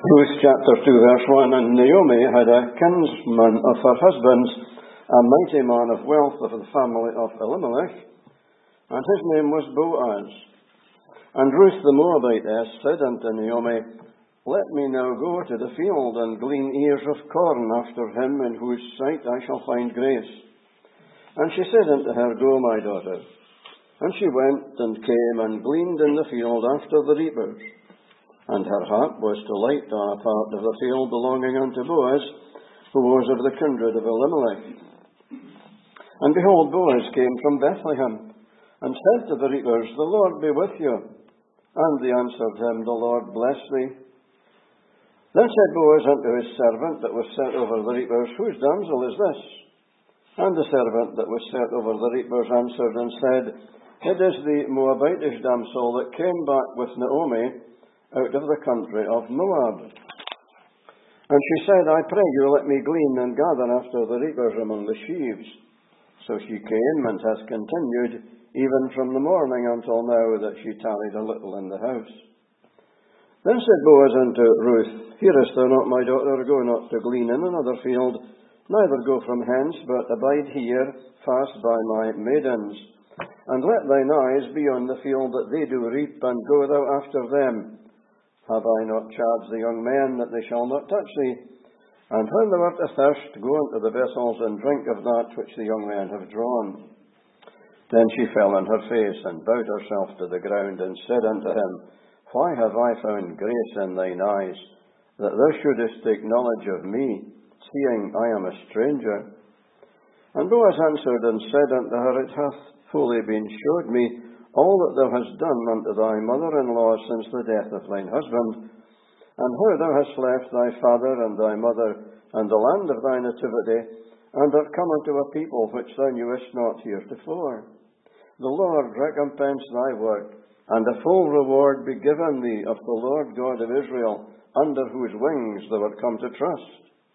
Ruth chapter 2 verse 1, And Naomi had a kinsman of her husband's, a mighty man of wealth of the family of Elimelech, and his name was Boaz. And Ruth the Moabitess said unto Naomi, Let me now go to the field and glean ears of corn after him in whose sight I shall find grace. And she said unto her, Go, my daughter. And she went and came and gleaned in the field after the reapers. And her hap was to light on a part of the field belonging unto Boaz, who was of the kindred of Elimelech. And behold, Boaz came from Bethlehem, and said to the reapers, The Lord be with you. And they answered him, The Lord bless thee. Then said Boaz unto his servant that was set over the reapers, Whose damsel is this? And the servant that was set over the reapers answered and said, It is the Moabitish damsel that came back with Naomi out of the country of Moab. And she said, I pray you, let me glean and gather after the reapers among the sheaves. So she came and has continued, even from the morning until now, that she tarried a little in the house. Then said Boaz unto Ruth, Hearest thou not, my daughter, go not to glean in another field, neither go from hence, but abide here, fast by my maidens. And let thine eyes be on the field that they do reap, and go thou after them. Have I not charged the young men that they shall not touch thee? And when thou art athirst, go unto the vessels and drink of that which the young men have drawn. Then she fell on her face and bowed herself to the ground and said unto him, Why have I found grace in thine eyes, that thou shouldest take knowledge of me, seeing I am a stranger? And Boaz answered and said unto her, It hath fully been showed me all that thou hast done unto thy mother-in-law since the death of thine husband, and how thou hast left thy father and thy mother, and the land of thy nativity, and art come unto a people which thou knewest not heretofore. The Lord recompense thy work, and a full reward be given thee of the Lord God of Israel, under whose wings thou art come to trust.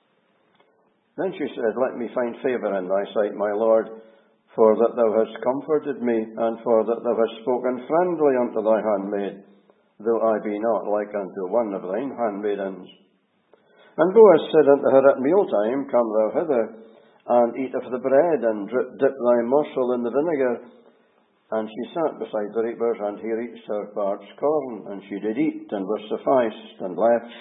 Then she said, Let me find favour in thy sight, my Lord, for that thou hast comforted me, and for that thou hast spoken friendly unto thy handmaid, though I be not like unto one of thine handmaidens. And Boaz said unto her, At mealtime come thou hither, and eat of the bread, and dip thy morsel in the vinegar. And she sat beside the reapers, and he reached her parched corn, and she did eat, and was sufficed, and left.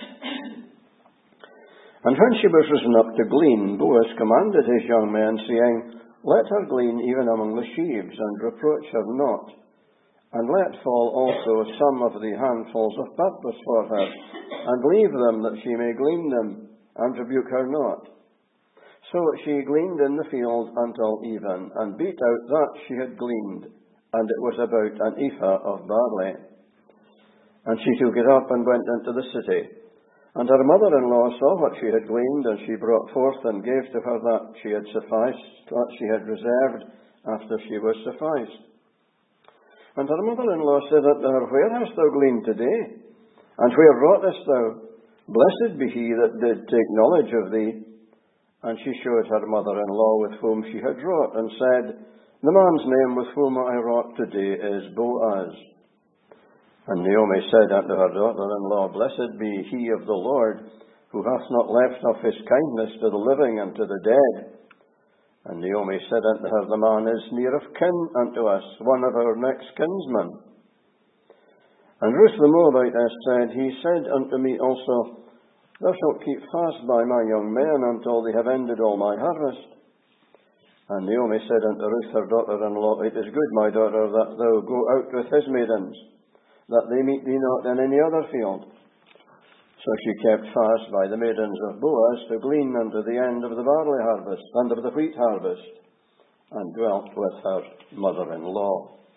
And when she was risen up to glean, Boaz commanded his young men, saying, Let her glean even among the sheaves, and reproach her not. And let fall also some of the handfuls of purpose for her, and leave them that she may glean them, and rebuke her not. So she gleaned in the field until even, and beat out that she had gleaned, and it was about an ephah of barley. And she took it up and went into the city. And her mother-in-law saw what she had gleaned, and she brought forth and gave to her that she had sufficed, what she had reserved after she was sufficed. And her mother-in-law said unto her, Where hast thou gleaned today? And where wroughtest thou? Blessed be he that did take knowledge of thee. And she showed her mother-in-law with whom she had wrought, and said, The man's name with whom I wrought today is Boaz. And Naomi said unto her daughter-in-law, Blessed be he of the Lord, who hath not left of his kindness to the living and to the dead. And Naomi said unto her, The man is near of kin unto us, one of our next kinsmen. And Ruth the Moabitess said, He said unto me also, Thou shalt keep fast by my young men until they have ended all my harvest. And Naomi said unto Ruth her daughter-in-law, It is good, my daughter, that thou go out with his maidens, that they meet thee not in any other field. So she kept fast by the maidens of Boaz to glean unto the end of the barley harvest, and of the wheat harvest, and dwelt with her mother-in-law.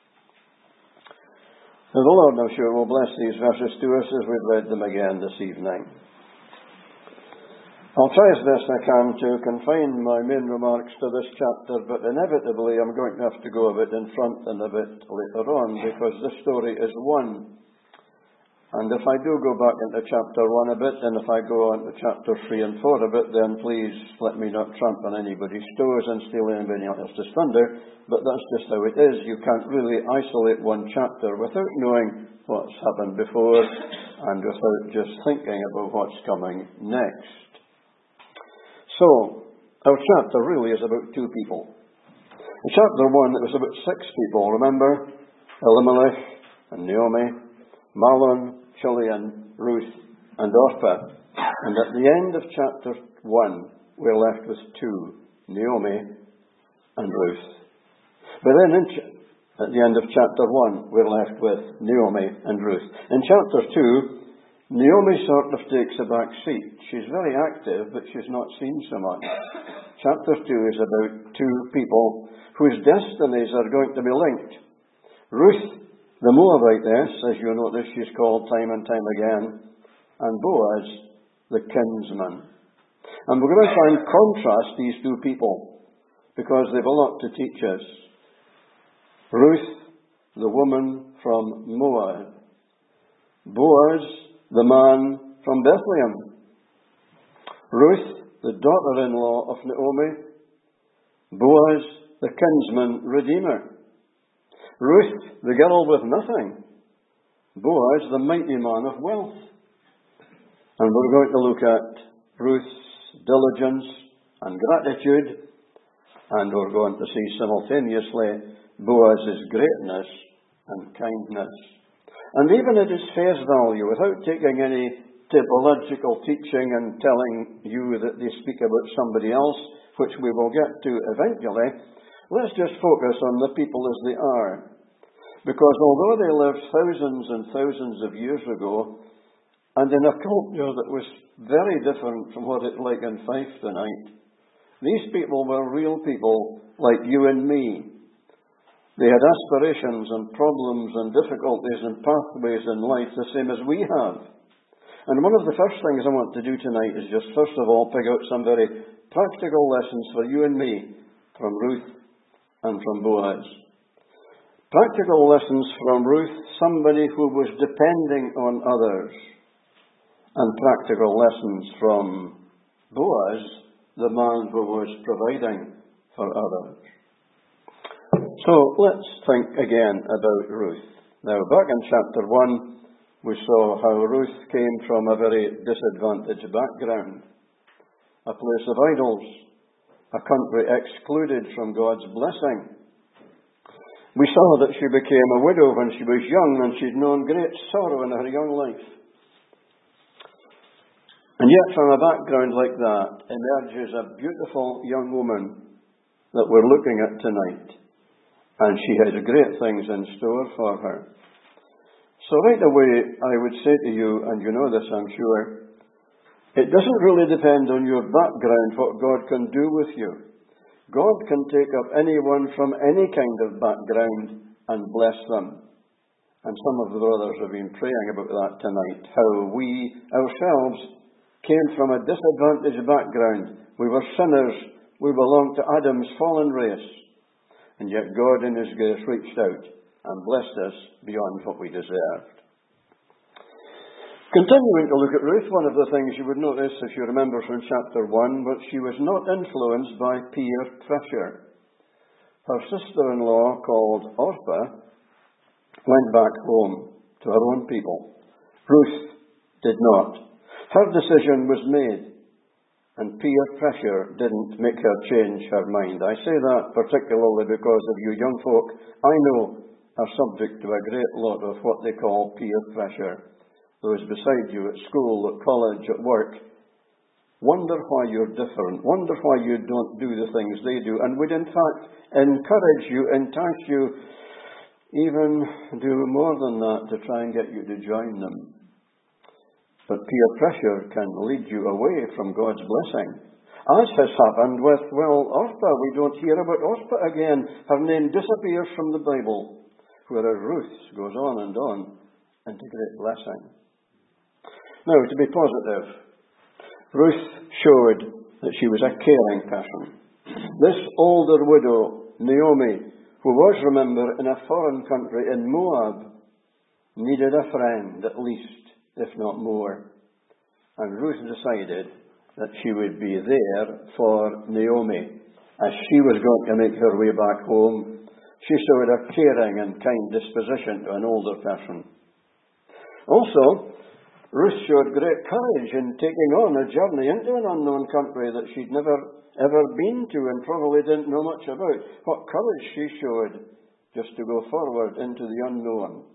Now the Lord, I'm sure, will bless these verses to us as we've read them again this evening. I'll try as best I can to confine my main remarks to this chapter, but inevitably I'm going to have to go a bit in front and a bit later on, because this story is one. And if I do go back into chapter 1 a bit, and if I go on to chapter 3 and 4 a bit, then please let me not tramp on anybody's toes and steal anybody else's thunder. But that's just how it is. You can't really isolate one chapter without knowing what's happened before and without just thinking about what's coming next. So, our chapter really is about two people. In chapter 1, it was about 6 people, remember? Elimelech and Naomi, Mahlon, Chilion, Ruth, and Orpah. And at the end of chapter 1, we're left with 2, Naomi and Ruth. But then at the end of chapter 1, we're left with Naomi and Ruth. In chapter 2, Naomi sort of takes a back seat. She's very active, but she's not seen so much. Chapter 2 is about 2 people whose destinies are going to be linked. Ruth, the Moabitess, as you notice, she's called time and time again, and Boaz, the kinsman. And we're going to try and contrast these 2 people, because they've a lot to teach us. Ruth, the woman from Moab. Boaz, the man from Bethlehem. Ruth, the daughter-in-law of Naomi. Boaz, the kinsman redeemer. Ruth, the girl with nothing. Boaz, the mighty man of wealth. And we're going to look at Ruth's diligence and gratitude, and we're going to see simultaneously Boaz's greatness and kindness. And even at its face value, without taking any typological teaching and telling you that they speak about somebody else, which we will get to eventually, let's just focus on the people as they are. Because although they lived thousands and thousands of years ago, and in a culture that was very different from what it's like in Fife tonight, these people were real people like you and me. They had aspirations and problems and difficulties and pathways in life the same as we have. And one of the first things I want to do tonight is just first of all pick out some very practical lessons for you and me from Ruth and from Boaz. Practical lessons from Ruth, somebody who was depending on others. And practical lessons from Boaz, the man who was providing for others. So let's think again about Ruth. Now, back in chapter 1, we saw how Ruth came from a very disadvantaged background. A place of idols, a country excluded from God's blessing. We saw that she became a widow when she was young, and she'd known great sorrow in her young life. And yet from a background like that emerges a beautiful young woman that we're looking at tonight. And she has great things in store for her. So right away, I would say to you, and you know this I'm sure, it doesn't really depend on your background what God can do with you. God can take up anyone from any kind of background and bless them. And some of the brothers have been praying about that tonight, how we ourselves came from a disadvantaged background. We were sinners. We belonged to Adam's fallen race. And yet God in His grace reached out and blessed us beyond what we deserved. Continuing to look at Ruth, one of the things you would notice, if you remember from chapter 1, was she was not influenced by peer pressure. Her sister-in-law, called Orpah, went back home to her own people. Ruth did not. Her decision was made, and peer pressure didn't make her change her mind. I say that particularly because of you young folk I know are subject to a great lot of what they call peer pressure. Those beside you at school, at college, at work, wonder why you're different, wonder why you don't do the things they do, and would in fact encourage you, entice you, even do more than that to try and get you to join them. But peer pressure can lead you away from God's blessing. As has happened with, Orpah. We don't hear about Orpah again. Her name disappears from the Bible, whereas Ruth goes on into great blessing. Now, to be positive, Ruth showed that she was a caring person. This older widow, Naomi, who was, remember, in a foreign country in Moab, needed a friend at least, if not more. And Ruth decided that she would be there for Naomi. As she was going to make her way back home, she showed a caring and kind disposition to an older person. Also, Ruth showed great courage in taking on a journey into an unknown country that she'd never ever been to and probably didn't know much about. What courage she showed just to go forward into the unknown.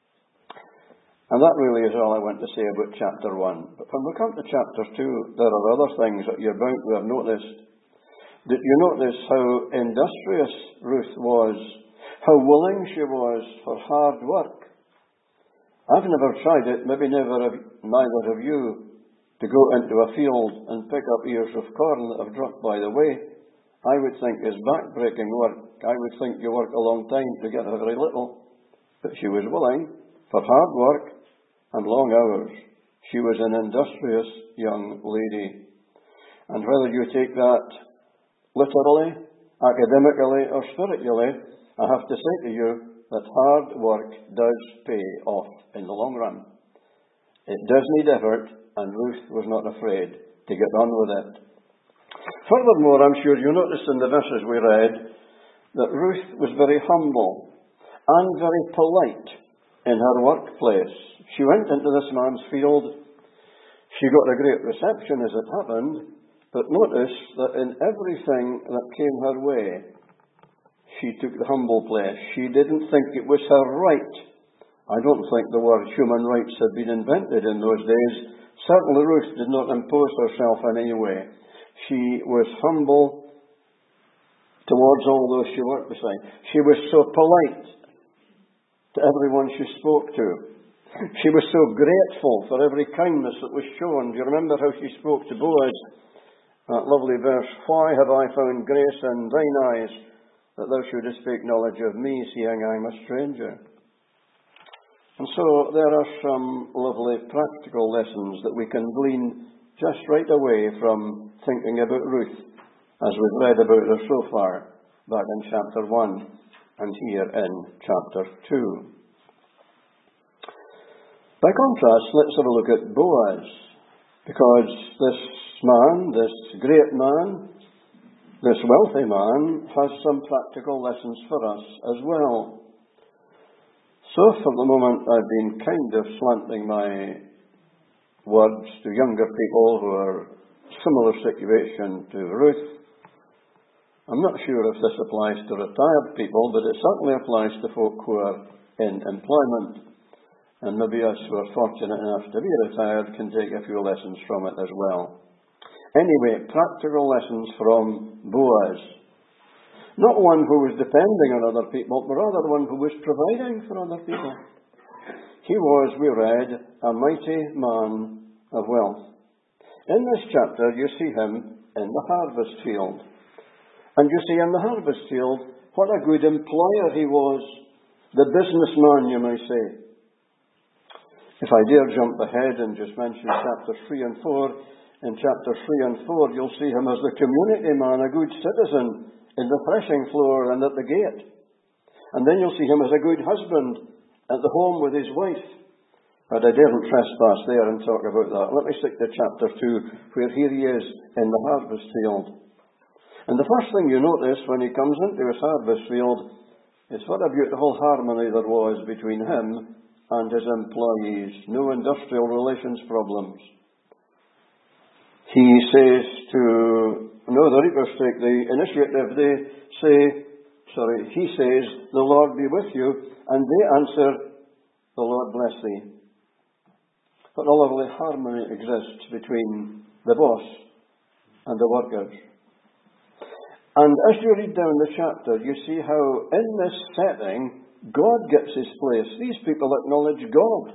And that really is all I want to say about chapter 1. But when we come to chapter 2, there are other things that you're bound to have noticed. Did you notice how industrious Ruth was? How willing she was for hard work? I've never tried it, maybe neither have you, to go into a field and pick up ears of corn that have dropped by the way. I would think is back-breaking work. I would think you work a long time to get a very little. But she was willing for hard work and long hours. She was an industrious young lady. And whether you take that literally, academically, or spiritually, I have to say to you that hard work does pay off in the long run. It does need effort, and Ruth was not afraid to get on with it. Furthermore, I'm sure you noticed in the verses we read that Ruth was very humble and very polite in her workplace. She went into this man's field. She got a great reception as it happened, but notice that in everything that came her way, she took the humble place. She didn't think it was her right. I don't think the word human rights had been invented in those days. Certainly Ruth did not impose herself in any way. She was humble towards all those she worked beside. She was so polite to everyone she spoke to. She was so grateful for every kindness that was shown. Do you remember how she spoke to Boaz? That lovely verse, "Why have I found grace in thine eyes, that thou shouldest speak knowledge of me, seeing I am a stranger?" And so there are some lovely practical lessons that we can glean just right away from thinking about Ruth, as we've read about her so far, back in chapter 1 and here in chapter 2. By contrast, let's have a look at Boaz, because this man, this great man, this wealthy man, has some practical lessons for us as well. So for the moment I've been kind of slanting my words to younger people who are similar situation to Ruth. I'm not sure if this applies to retired people, but it certainly applies to folk who are in employment. And maybe us who are fortunate enough to be retired can take a few lessons from it as well. Anyway, practical lessons from Boaz. Not one who was depending on other people, but rather one who was providing for other people. He was, we read, a mighty man of wealth. In this chapter, you see him in the harvest field. And you see in the harvest field what a good employer he was. The businessman, you may say. If I dare jump ahead and just mention chapters 3 and 4, in chapter 3 and 4, you'll see him as the community man, a good citizen in the threshing floor and at the gate. And then you'll see him as a good husband at the home with his wife. But I daren't trespass there and talk about that. Let me stick to chapter 2, where here he is in the harvest field. And the first thing you notice when he comes into his harvest field is what a beautiful harmony there was between him and his employees. No industrial relations problems. He says the reapers take the initiative. He says, "The Lord be with you," and they answer, "The Lord bless thee." But a lovely harmony exists between the boss and the workers. And as you read down the chapter, you see how in this setting, God gets his place. These people acknowledge God.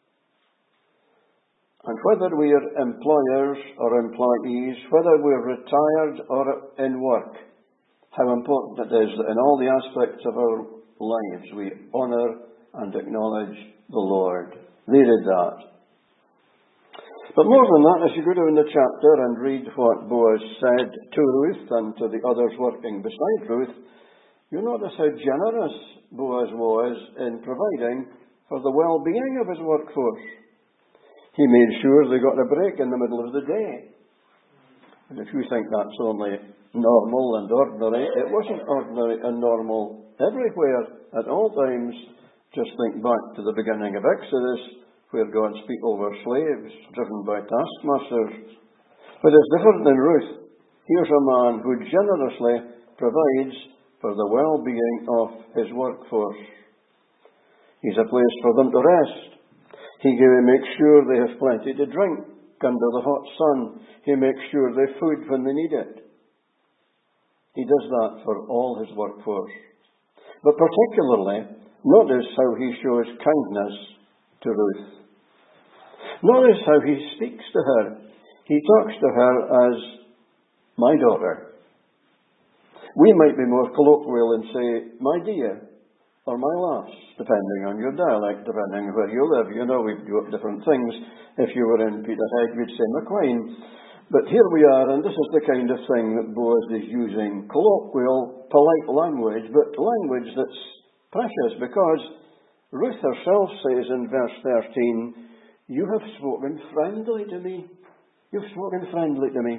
And whether we are employers or employees, whether we're retired or in work, how important it is that in all the aspects of our lives we honour and acknowledge the Lord. They did that. But more than that, as you go down the chapter and read what Boaz said to Ruth and to the others working beside Ruth, you notice how generous Boaz was in providing for the well-being of his workforce. He made sure they got a break in the middle of the day. And if you think that's only normal and ordinary, it wasn't ordinary and normal everywhere at all times. Just think back to the beginning of Exodus, where God's people were slaves, driven by taskmasters. But it's different than Ruth. Here's a man who generously provides for the well-being of his workforce. He's a place for them to rest. He makes sure they have plenty to drink under the hot sun. He makes sure they have food when they need it. He does that for all his workforce. But particularly, notice how he shows kindness to Ruth. Notice how he speaks to her. He talks to her as my daughter. We might be more colloquial and say, my dear, or my lass, depending on your dialect, depending on where you live. You know, we've got different things. If you were in Peterhead, we'd say McLean. But here we are, and this is the kind of thing that Boaz is using. Colloquial, polite language, but language that's precious, because Ruth herself says in verse 13, you have spoken friendly to me. You've spoken friendly to me.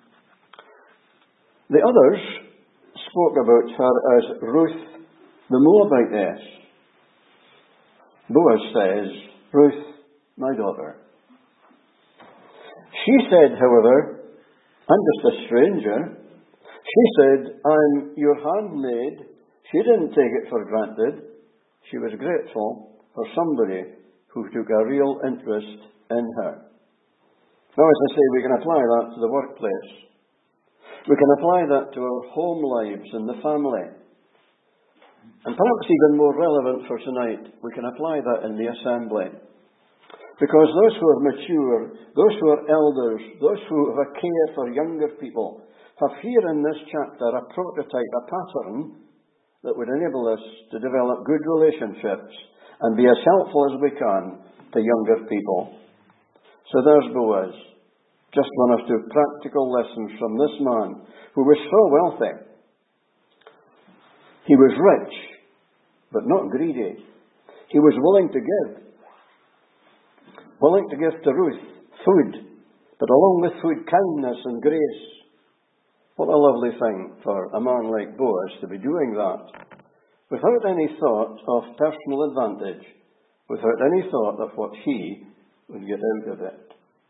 The others spoke about her as Ruth the Moabitess. Boaz says, Ruth, my daughter. She said, however, I'm just a stranger. She said, I'm your handmaid. She didn't take it for granted. She was grateful for somebody who took a real interest in her. Now, as I say, we can apply that to the workplace. We can apply that to our home lives and the family. And perhaps even more relevant for tonight, we can apply that in the assembly. Because those who are mature, those who are elders, those who have a care for younger people, have here in this chapter a prototype, a pattern that would enable us to develop good relationships and be as helpful as we can to younger people. So there's Boaz. Just one or two practical lessons from this man who was so wealthy. He was rich, but not greedy. He was willing to give. Willing to give to Ruth food, but along with food, kindness and grace. What a lovely thing for a man like Boaz to be doing that, without any thought of personal advantage, without any thought of what he would get out of it.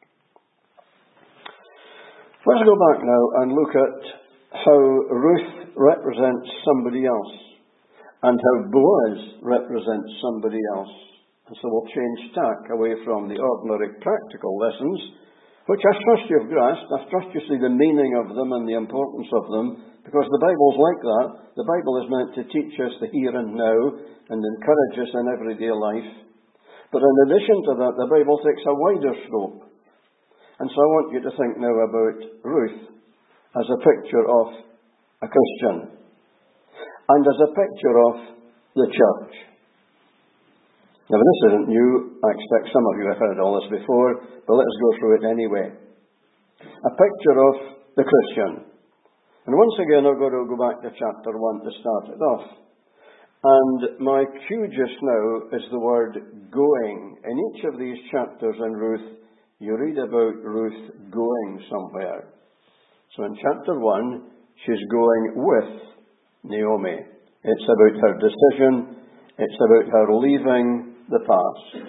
Let's go back now and look at how Ruth represents somebody else and how Boaz represents somebody else. And so we'll change tack away from the ordinary practical lessons, which I trust you've grasped. I trust you see the meaning of them and the importance of them, because the Bible's like that. The Bible is meant to teach us the here and now and encourage us in everyday life. But in addition to that, the Bible takes a wider scope. And so I want you to think now about Ruth as a picture of a Christian and as a picture of the church. Now, this isn't new. I expect some of you have heard all this before, but let's go through it anyway. A picture of the Christian. And once again, I've got to go back to chapter 1 to start it off. And my cue just now is the word going. In each of these chapters in Ruth, you read about Ruth going somewhere. So in chapter 1, she's going with Naomi. It's about her decision. It's about her leaving the past.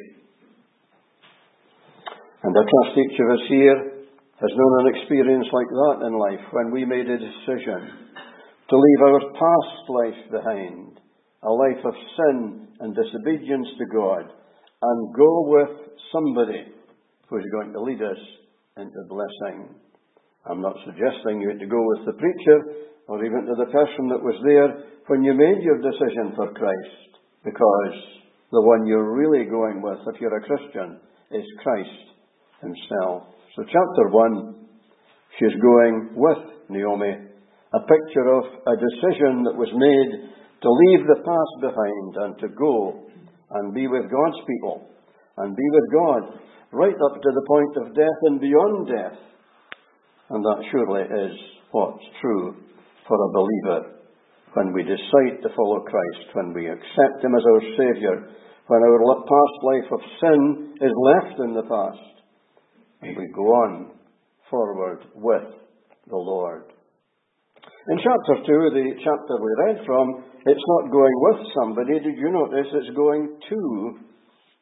And I trust each of us here has known an experience like that in life, when we made a decision to leave our past life behind, a life of sin and disobedience to God, and go with somebody who's going to lead us into blessing. I'm not suggesting you had to go with the preacher or even to the person that was there when you made your decision for Christ, because the one you're really going with, if you're a Christian, is Christ himself. So chapter 1, she's going with Naomi, a picture of a decision that was made to leave the past behind and to go and be with God's people and be with God right up to the point of death and beyond death. And that surely is what's true for a believer. When we decide to follow Christ, when we accept him as our Saviour, when our past life of sin is left in the past, and we go on forward with the Lord. In chapter 2, the chapter we read from, it's not going with somebody. Did you notice it's going to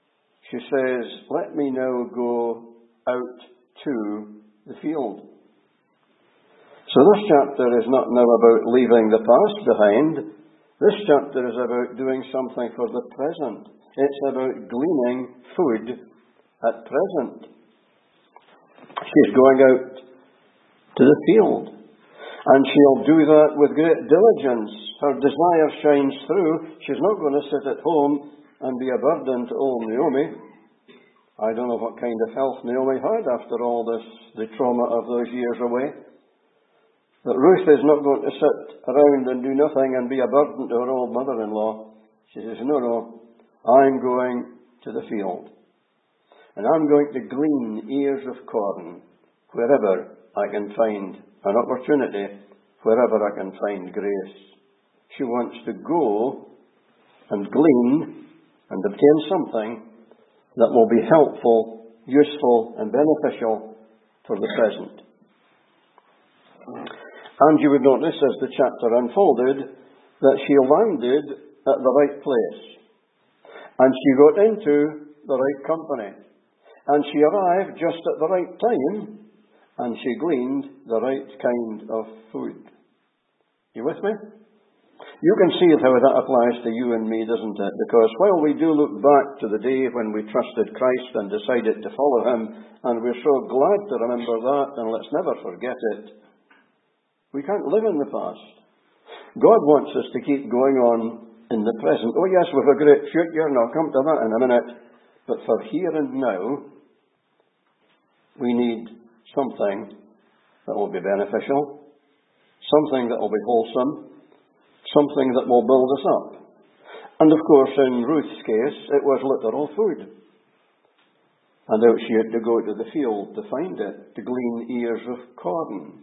she says, let me now go out to the field. So this chapter is not now about leaving the past behind. This chapter is about doing something for the present. It's about gleaning food at present. She's going out to the field, and she'll do that with great diligence. Her desire shines through. She's not going to sit at home and be a burden to old Naomi. I don't know what kind of health Naomi had after all this, the trauma of those years away. But Ruth is not going to sit around and do nothing and be a burden to her old mother-in-law. She says, no, I'm going to the field. And I'm going to glean ears of corn wherever I can find an opportunity, wherever I can find grace. She wants to go and glean and obtain something that will be helpful, useful, and beneficial for the present. And you would notice as the chapter unfolded that she landed at the right place. And she got into the right company. And she arrived just at the right time. And she gleaned the right kind of food. You with me? You can see how that applies to you and me, doesn't it? Because while we do look back to the day when we trusted Christ and decided to follow Him, and we're so glad to remember that, and let's never forget it, we can't live in the past. God wants us to keep going on in the present. Oh yes, we've a great future, and I'll come to that in a minute. But for here and now, we need something that will be beneficial, something that will be wholesome, something that will build us up. And of course, in Ruth's case, it was literal food. And out she had to go to the field to find it, to glean ears of corn,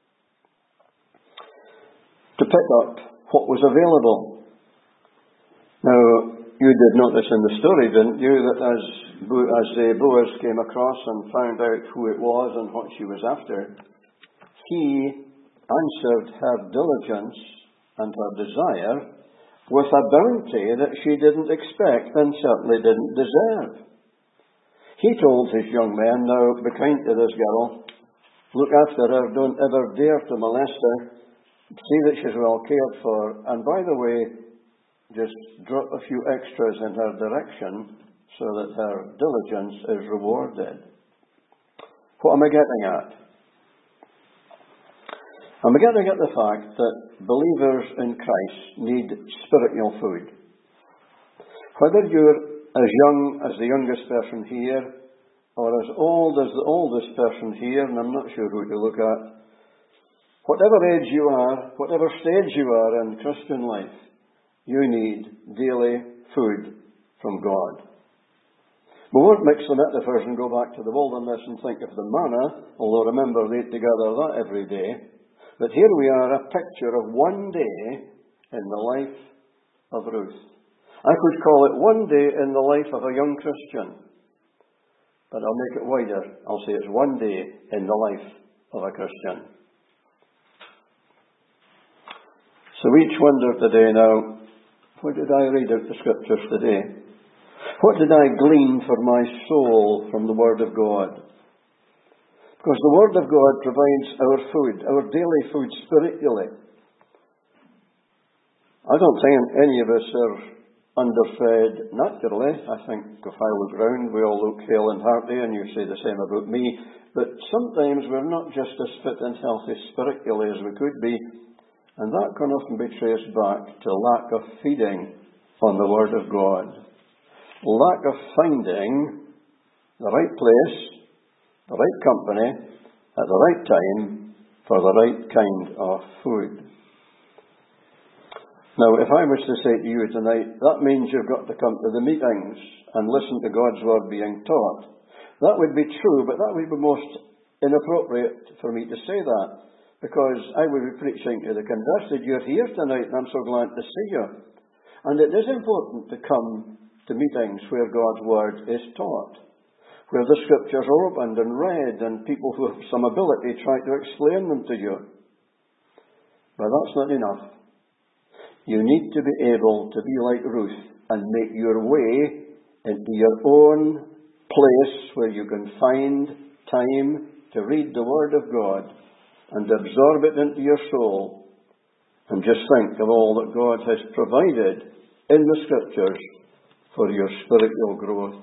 to pick up what was available. Now, you did notice in the story, didn't you, that as Boaz came across and found out who it was and what she was after, he answered her diligence and her desire with a bounty that she didn't expect and certainly didn't deserve. He told his young men, now, be kind to this girl, look after her, don't ever dare to molest her, see that she's well cared for, and by the way, just drop a few extras in her direction so that her diligence is rewarded. What am I getting at? I'm getting at the fact that believers in Christ need spiritual food. Whether you're as young as the youngest person here, or as old as the oldest person here, and I'm not sure who to look at, whatever age you are, whatever stage you are in Christian life, you need daily food from God. We won't mix the metaphors and go back to the wilderness and think of the manna, although remember they ate together that every day. But here we are, a picture of one day in the life of Ruth. I could call it one day in the life of a young Christian, but I'll make it wider. I'll say it's one day in the life of a Christian. So each wonder today now, what did I read out the Scriptures today? What did I glean for my soul from the Word of God? Because the Word of God provides our food, our daily food spiritually. I don't think any of us are underfed naturally. I think if I look round, we all look hale and hearty, and you say the same about me. But sometimes we're not just as fit and healthy spiritually as we could be, and that can often be traced back to lack of feeding on the Word of God. Lack of finding the right place, the right company, at the right time, for the right kind of food. Now, if I was to say to you tonight, that means you've got to come to the meetings and listen to God's Word being taught. That would be true, but that would be most inappropriate for me to say that, because I would be preaching to the converted. You're here tonight, and I'm so glad to see you. And it is important to come to meetings where God's Word is taught, where the Scriptures are opened and read, and people who have some ability try to explain them to you. But that's not enough. You need to be able to be like Ruth and make your way into your own place where you can find time to read the Word of God and absorb it into your soul, and just think of all that God has provided in the Scriptures for your spiritual growth.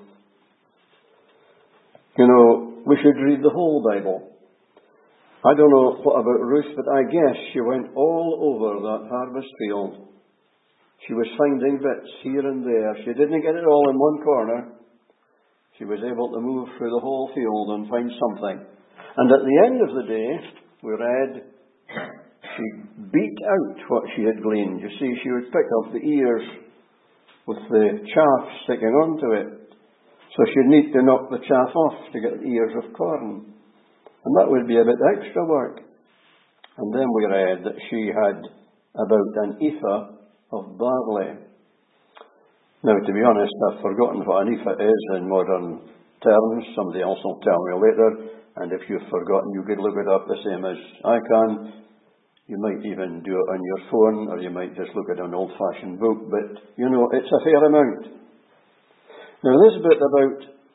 You know, we should read the whole Bible. I don't know what about Ruth, but I guess she went all over that harvest field. She was finding bits here and there. She didn't get it all in one corner. She was able to move through the whole field and find something. And at the end of the day, we read, she beat out what she had gleaned. You see, she would pick up the ears with the chaff sticking onto it. So she'd need to knock the chaff off to get the ears of corn. And that would be a bit extra work. And then we read that she had about an ephah of barley. Now, to be honest, I've forgotten what an ephah is in modern terms. Somebody else will tell me later. And if you've forgotten, you could look it up the same as I can. You might even do it on your phone, or you might just look at an old-fashioned book. But, you know, it's a fair amount. Now, this bit about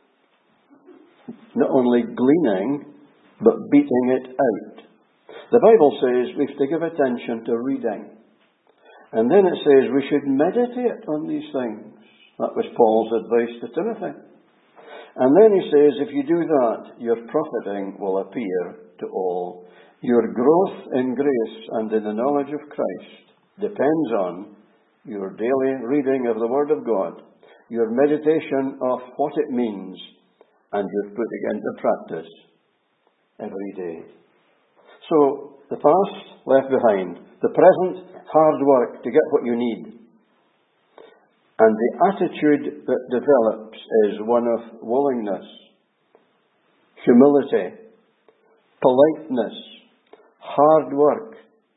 not only gleaning, but beating it out. The Bible says we have to give attention to reading. And then it says we should meditate on these things. That was Paul's advice to Timothy. And then he says, if you do that, your profiting will appear to all. Your growth in grace and in the knowledge of Christ depends on your daily reading of the Word of God, your meditation of what it means, and your putting it into practice every day. So, the past left behind, the present hard work to get what you need. And the attitude that develops is one of willingness, humility, politeness, hard work.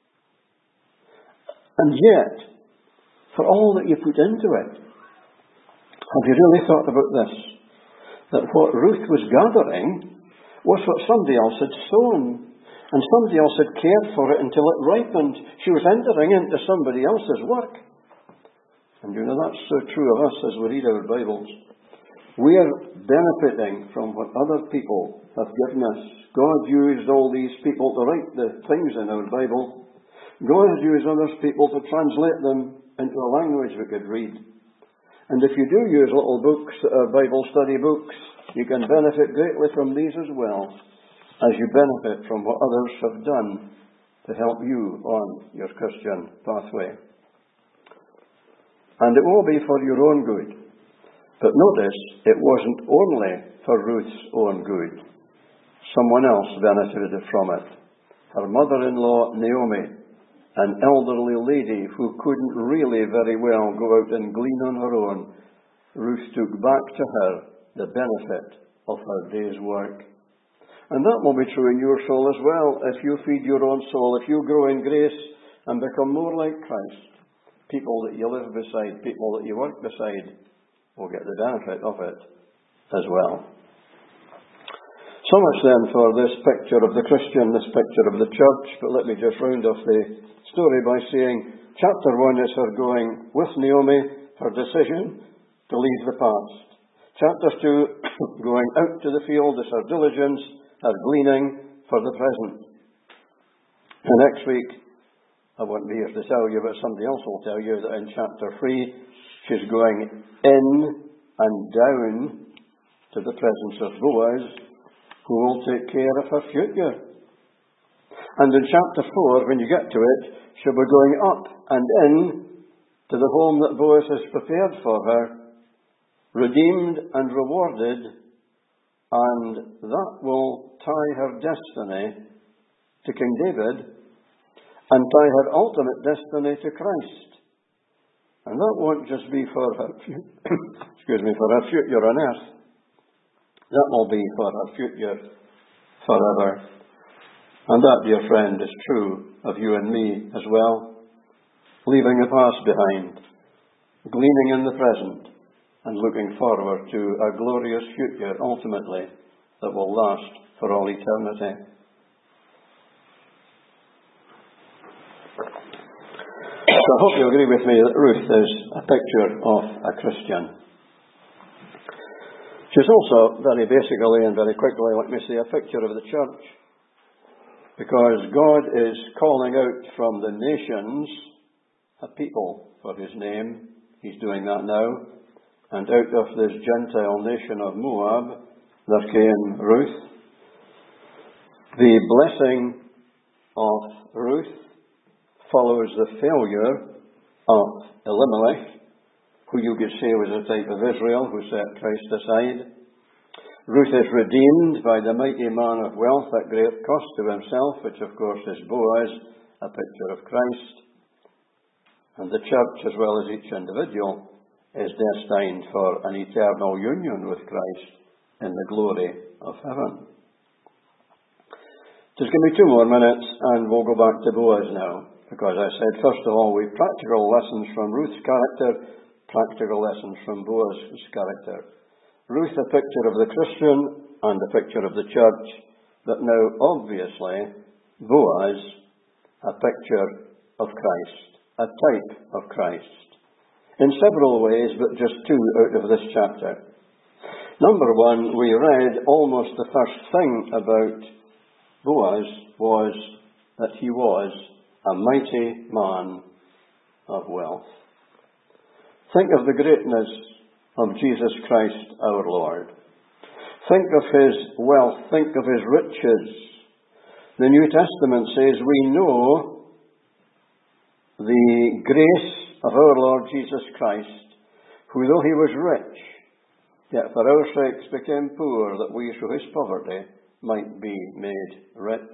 And yet, for all that you put into it, have you really thought about this? That what Ruth was gathering was what somebody else had sown. And somebody else had cared for it until it ripened. She was entering into somebody else's work. And you know, that's so true of us as we read our Bibles. We are benefiting from what other people have given us. God used all these people to write the things in our Bible. God has used other people to translate them into a language we could read. And if you do use little books that are Bible study books, you can benefit greatly from these as well, as you benefit from what others have done to help you on your Christian pathway. And it will be for your own good. But notice, it wasn't only for Ruth's own good. Someone else benefited from it. Her mother-in-law, Naomi, an elderly lady who couldn't really very well go out and glean on her own, Ruth took back to her the benefit of her day's work. And that will be true in your soul as well. If you feed your own soul, if you grow in grace and become more like Christ, people that you live beside, people that you work beside, will get the benefit of it as well. So much then for this picture of the Christian, this picture of the church. But let me just round off the story by saying, chapter 1 is her going with Naomi, her decision to leave the past. Chapter 2, going out to the field, is her diligence, her gleaning for the present. And next week, I won't be here to tell you, but somebody else will tell you that in chapter 3, she's going in and down to the presence of Boaz, who will take care of her future. And in chapter 4, when you get to it, she'll be going up and in to the home that Boaz has prepared for her, redeemed and rewarded, and that will tie her destiny to King David and tie her ultimate destiny to Christ. And that won't just be for her for her future on earth. That will be for her future forever. And that, dear friend, is true of you and me as well. Leaving the past behind, gleaning in the present, and looking forward to a glorious future, ultimately, that will last for all eternity. So I hope you agree with me that Ruth is a picture of a Christian. She's also, very basically and very quickly, let me say, a picture of the church. Because God is calling out from the nations a people for his name. He's doing that now. And out of this Gentile nation of Moab, there came Ruth. The blessing of Ruth follows the failure of Elimelech, who you could say was a type of Israel who set Christ aside. Ruth is redeemed by the mighty man of wealth at great cost to himself, which of course is Boaz, a picture of Christ. And the church, as well as each individual, is destined for an eternal union with Christ in the glory of heaven. Just give me 2 more minutes and we'll go back to Boaz now. Because I said, first of all, we've practical lessons from Ruth's character, practical lessons from Boaz's character. Ruth, a picture of the Christian and a picture of the church, but now, obviously, Boaz, a picture of Christ, a type of Christ. In several ways, but just 2 out of this chapter. Number 1, we read almost the first thing about Boaz was that he was a mighty man of wealth. Think of the greatness of Jesus Christ our Lord. Think of his wealth. Think of his riches. The New Testament says we know the grace of our Lord Jesus Christ, who though he was rich, yet for our sakes became poor, that we through his poverty might be made rich.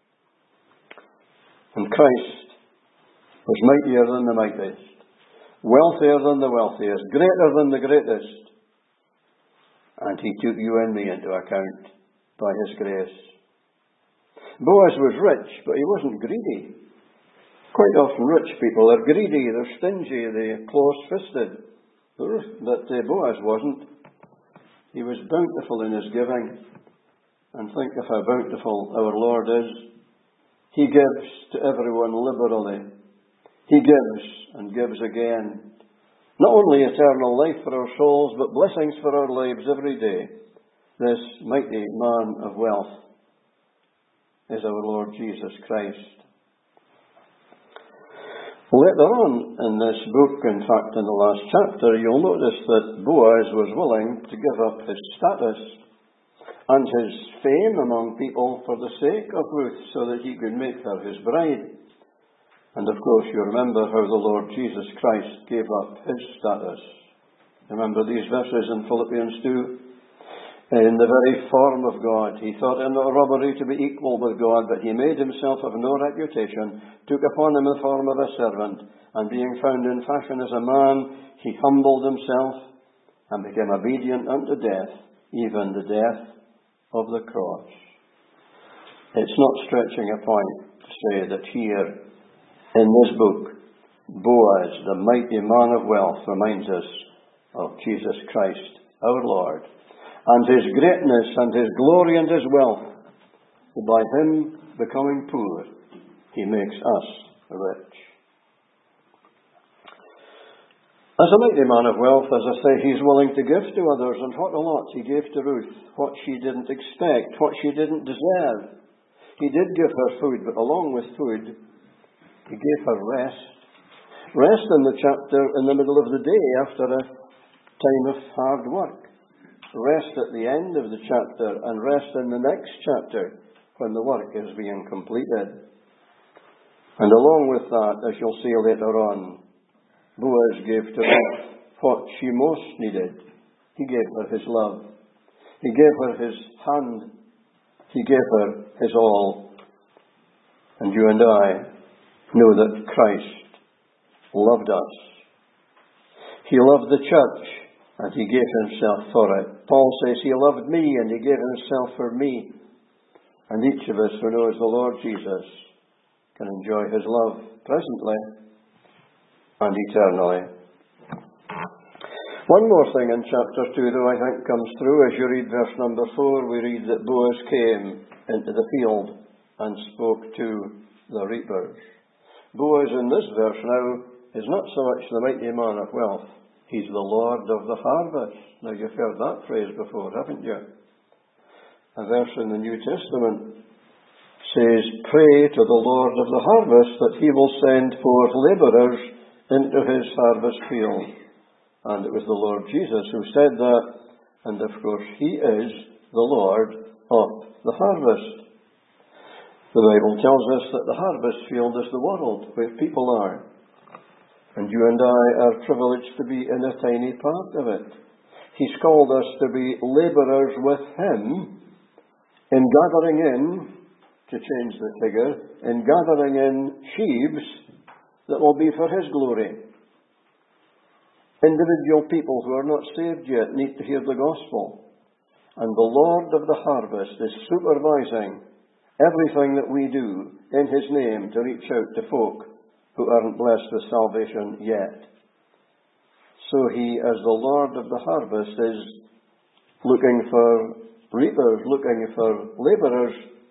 And Christ was mightier than the mightiest, wealthier than the wealthiest, greater than the greatest. And he took you and me into account by his grace. Boaz was rich, but he wasn't greedy. Quite often rich people are greedy, they're stingy, they're close-fisted. But Boaz wasn't. He was bountiful in his giving. And think of how bountiful our Lord is. He gives to everyone liberally. He gives and gives again. Not only eternal life for our souls, but blessings for our lives every day. This mighty man of wealth is our Lord Jesus Christ. Later on in this book, in fact in the last chapter, you'll notice that Boaz was willing to give up his status and his fame among people for the sake of Ruth, so that he could make her his bride. And of course you remember how the Lord Jesus Christ gave up his status. Remember these verses in Philippians 2? In the very form of God, he thought it not robbery to be equal with God, but he made himself of no reputation, took upon him the form of a servant, and being found in fashion as a man, he humbled himself and became obedient unto death, even the death of the cross. It's not stretching a point to say that here in this book, Boaz, the mighty man of wealth, reminds us of Jesus Christ, our Lord, and his greatness and his glory and his wealth. By him becoming poor, he makes us rich. As a mighty man of wealth, as I say, he's willing to give to others, and what a lot he gave to Ruth, what she didn't expect, what she didn't deserve. He did give her food, but along with food, he gave her rest. Rest in the chapter in the middle of the day after a time of hard work. Rest at the end of the chapter, and rest in the next chapter when the work is being completed. And along with that, as you'll see later on, Boaz gave to Ruth what she most needed. He gave her his love. He gave her his hand. He gave her his all. And you and I know that Christ loved us. He loved the church, and he gave himself for it. Paul says he loved me, and he gave himself for me. And each of us who knows the Lord Jesus can enjoy his love presently and eternally. One more thing in chapter 2, though, I think comes through. As you read verse number 4, we read that Boaz came into the field and spoke to the reapers. Boaz in this verse now is not so much the mighty man of wealth, He's the Lord of the harvest. Now, you've heard that phrase before, haven't you? A verse in the New Testament says, "Pray to the Lord of the harvest that he will send forth labourers into his harvest field." And it was the Lord Jesus who said that. And of course, he is the Lord of the harvest. The Bible tells us that the harvest field is the world where people are. And you and I are privileged to be in a tiny part of it. He's called us to be labourers with him in gathering in, to change the figure, in gathering in sheaves that will be for his glory. Individual people who are not saved yet need to hear the gospel. And the Lord of the harvest is supervising everything that we do in his name to reach out to folk who aren't blessed with salvation yet. So he, as the Lord of the harvest, is looking for reapers, looking for labourers.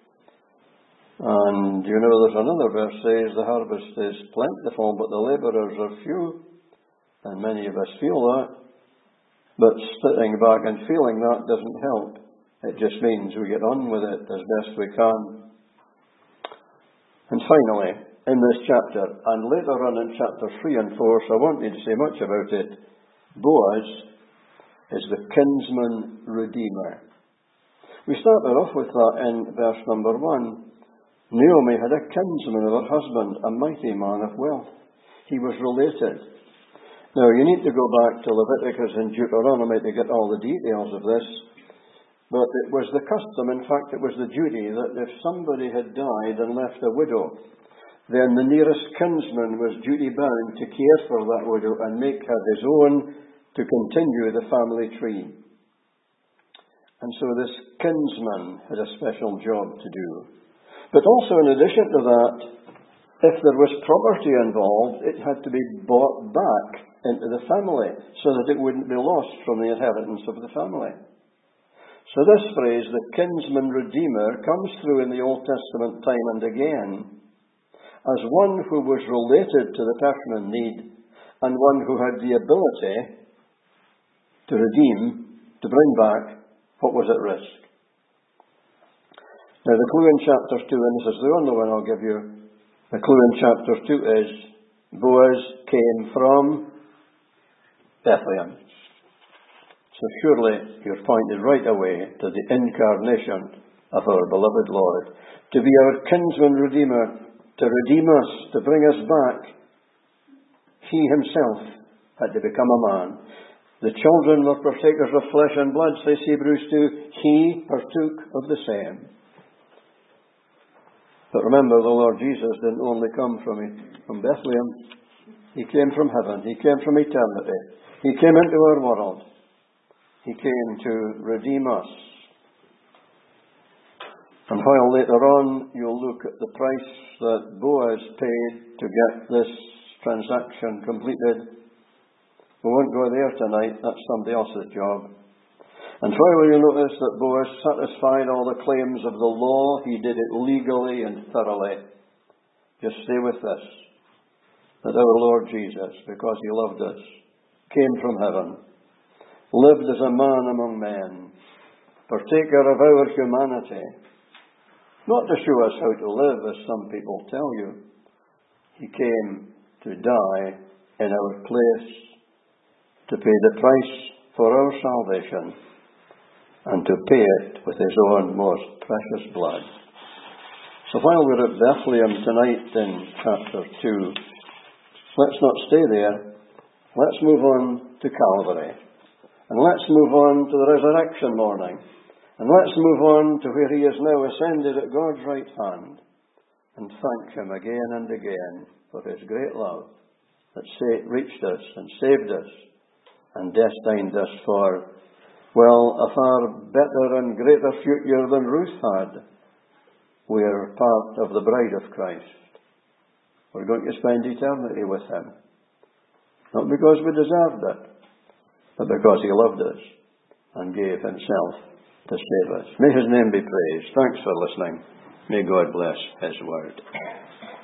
And you know, there's another verse says the harvest is plentiful, but the labourers are few. And many of us feel that. But sitting back and feeling that doesn't help. It just means we get on with it as best we can. And finally, in this chapter, and later on in chapter 3 and 4, so I won't need to say much about it, Boaz is the kinsman redeemer. We started off with that in verse number 1. Naomi had a kinsman of her husband, a mighty man of wealth. He was related. Now, you need to go back to Leviticus and Deuteronomy to get all the details of this. But it was the custom, in fact, it was the duty, that if somebody had died and left a widow, then the nearest kinsman was duty-bound to care for that widow and make her his own to continue the family tree. And so this kinsman had a special job to do. But also, in addition to that, if there was property involved, it had to be bought back into the family so that it wouldn't be lost from the inheritance of the family. So this phrase, the kinsman redeemer, comes through in the Old Testament time and again as one who was related to the person in need and one who had the ability to redeem, to bring back what was at risk. Now the clue in chapter 2, and this is the only one I'll give you, the clue in chapter 2 is Boaz came from Bethlehem. So surely you're pointed right away to the incarnation of our beloved Lord. To be our kinsman redeemer, to redeem us, to bring us back, he himself had to become a man. The children were partakers of flesh and blood, says Hebrews 2. He partook of the same. But remember, the Lord Jesus didn't only come from Bethlehem. He came from heaven. He came from eternity. He came into our world. He came to redeem us. And while later on you'll look at the price that Boaz paid to get this transaction completed, we won't go there tonight. That's somebody else's job. And while you notice that Boaz satisfied all the claims of the law, he did it legally and thoroughly. Just stay with this. That our Lord Jesus, because he loved us, came from heaven, lived as a man among men, partaker of our humanity, not to show us how to live, as some people tell you. He came to die in our place, to pay the price for our salvation, and to pay it with his own most precious blood. So while we're at Bethlehem tonight in chapter 2, let's not stay there. Let's move on to Calvary. And let's move on to the resurrection morning. And let's move on to where he is now ascended at God's right hand. And thank him again and again for his great love that reached us and saved us and destined us for, well, a far better and greater future than Ruth had. We are part of the bride of Christ. We're going to spend eternity with him. Not because we deserved it, but because he loved us and gave himself to save us. May his name be praised. Thanks for listening. May God bless his word.